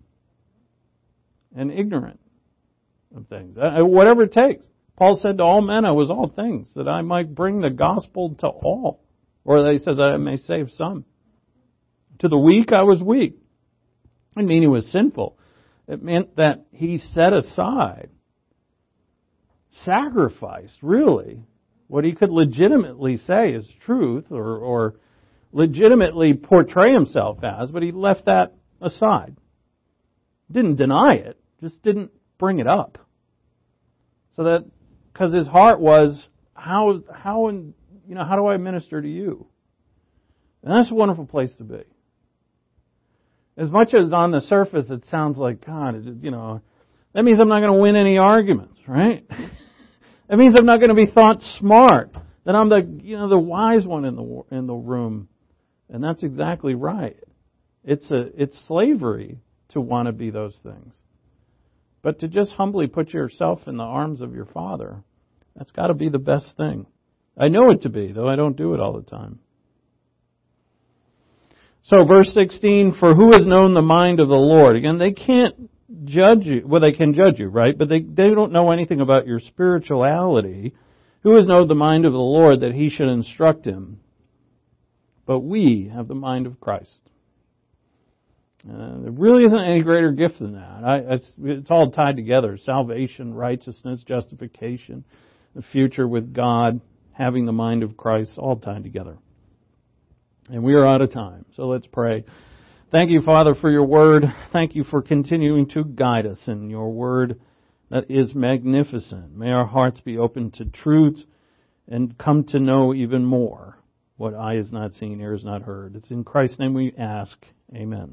A: and ignorant of things. Whatever it takes. Paul said to all men, I was all things, that I might bring the gospel to all. Or he says, I may save some. To the weak, I was weak. I mean, he was sinful. It meant that he set aside, sacrificed, really, what he could legitimately say is truth or legitimately portray himself as, but he left that aside. Didn't deny it, just didn't bring it up. So that, because his heart was, how do I minister to you? And that's a wonderful place to be. As much as on the surface it sounds like, God, that means I'm not going to win any arguments, right? That means I'm not going to be thought smart. That I'm the wise one in the room. And that's exactly right. It's slavery to want to be those things. But to just humbly put yourself in the arms of your Father, that's got to be the best thing. I know it to be, though I don't do it all the time. So verse 16, for who has known the mind of the Lord? Again, they can't judge you. Well, they can judge you, right? But they don't know anything about your spirituality. Who has known the mind of the Lord that he should instruct him? But we have the mind of Christ. There really isn't any greater gift than that. It's all tied together. Salvation, righteousness, justification, the future with God, having the mind of Christ, all tied together. And we are out of time, so let's pray. Thank you, Father, for your word. Thank you for continuing to guide us in your word that is magnificent. May our hearts be open to truth and come to know even more what eye has not seen, ear has not heard. It's in Christ's name we ask. Amen.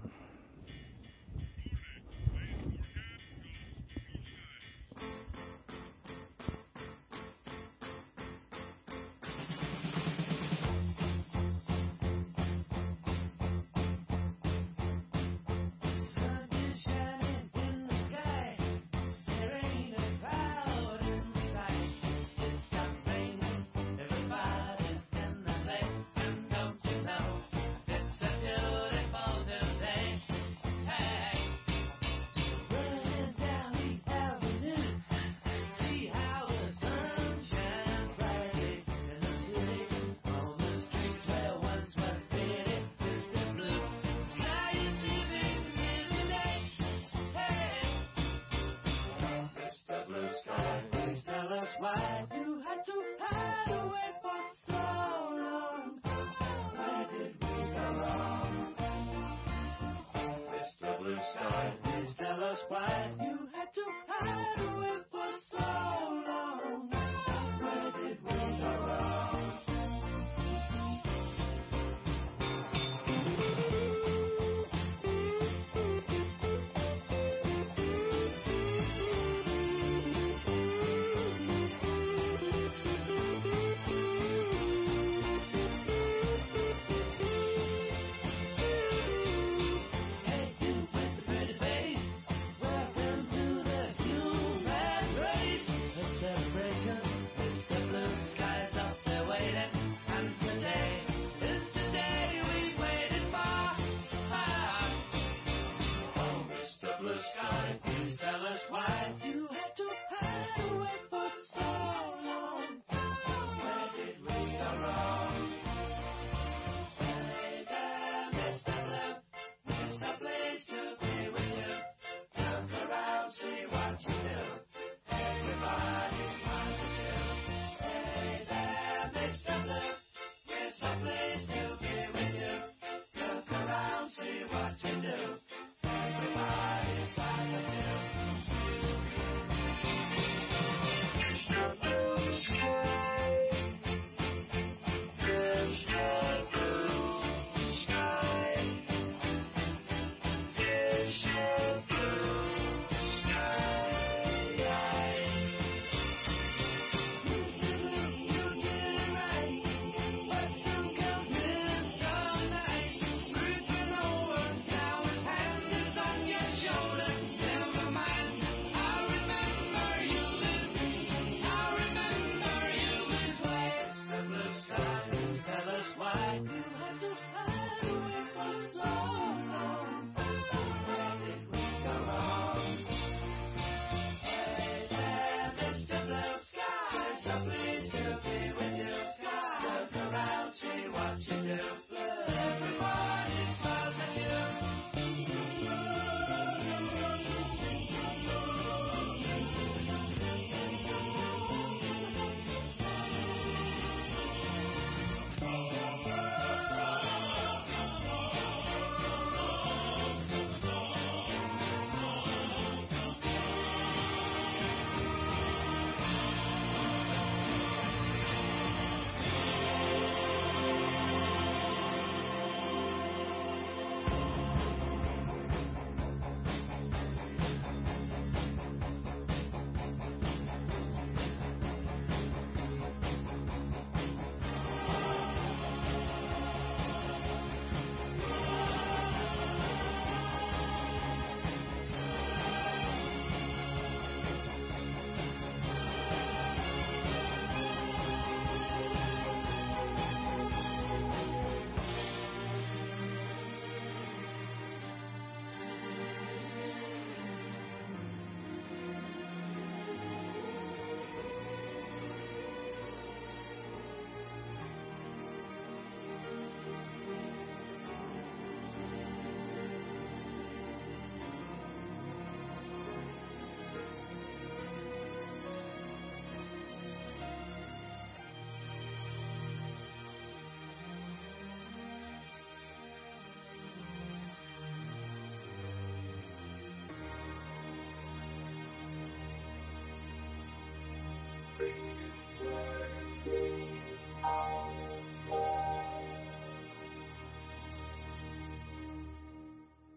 B: His word.